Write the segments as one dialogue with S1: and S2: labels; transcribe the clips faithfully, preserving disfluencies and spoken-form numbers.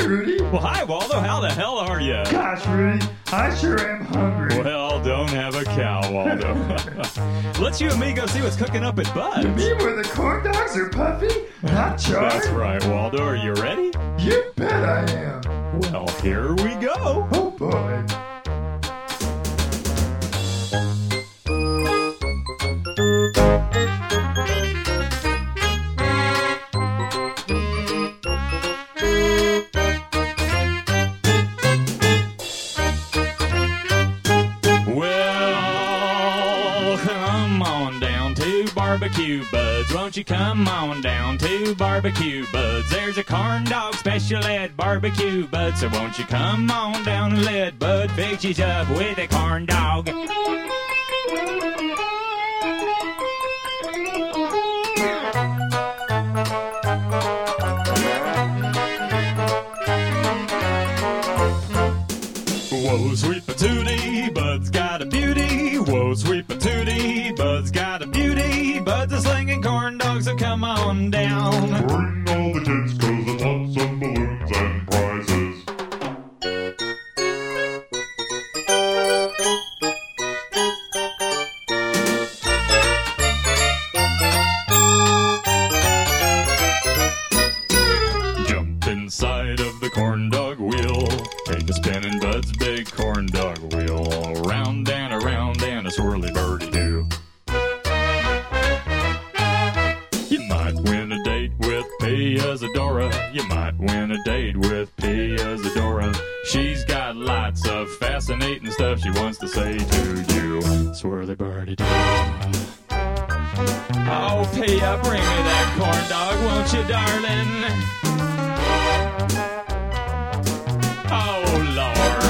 S1: Rudy.
S2: Well, hi, Waldo. How the hell are you?
S1: Gosh, Rudy, I sure am hungry.
S2: Well, don't have a cow, Waldo. Let's you and me go see what's cooking up at Bud's.
S1: You mean where the corn dogs are puffy, not charred?
S2: That's right, Waldo. Are you ready?
S1: You bet I am.
S2: Well, here we go.
S1: Oh, boy.
S2: Barbecue Buds, won't you come on down to Barbecue Buds? There's a corn dog special at Barbecue Buds, so won't you come on down and let Bud fix you up with a corn dog? Whoa, sweet patootie, Bud's got a beauty. Whoa, sweet patootie, Bud's got a beauty. Bud's a slinging corn dog, so come on down.
S3: Bring all the kids, cause I want some balloons and prizes.
S2: Jump inside of the corn dog wheel. Take a spin in Bud's big corn dog wheel. Around and around and a swirly birdie do. You might win a date with Pia Zadora. You might win a date with Pia Zadora. She's got lots of fascinating stuff she wants to say to you. Swirly birdie do. Oh, Pia, bring me that corn dog, won't you, darling? Oh, Lord.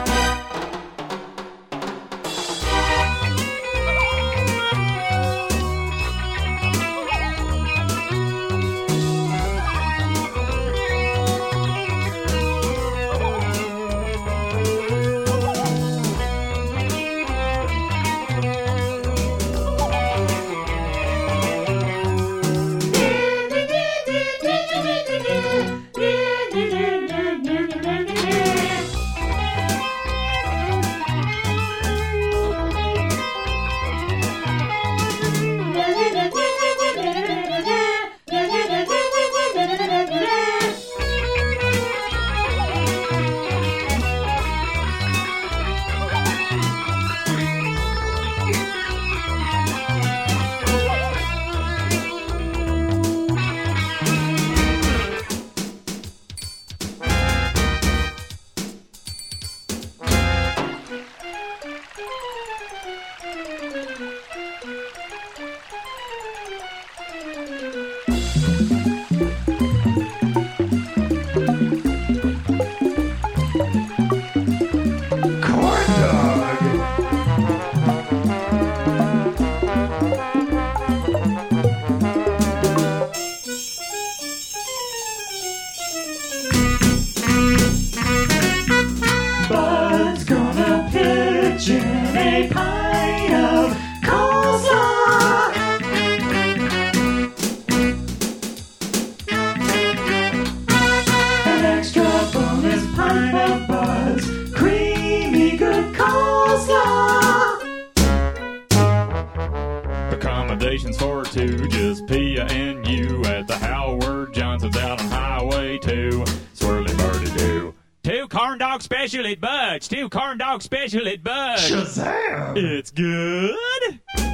S2: Accommodations for two, just Pia and you at the Howard Johnson's out on Highway two. Swirly birdie do. Two corn dog special at Bud's. Two corn dog special at Bud's.
S1: Shazam!
S2: It's good.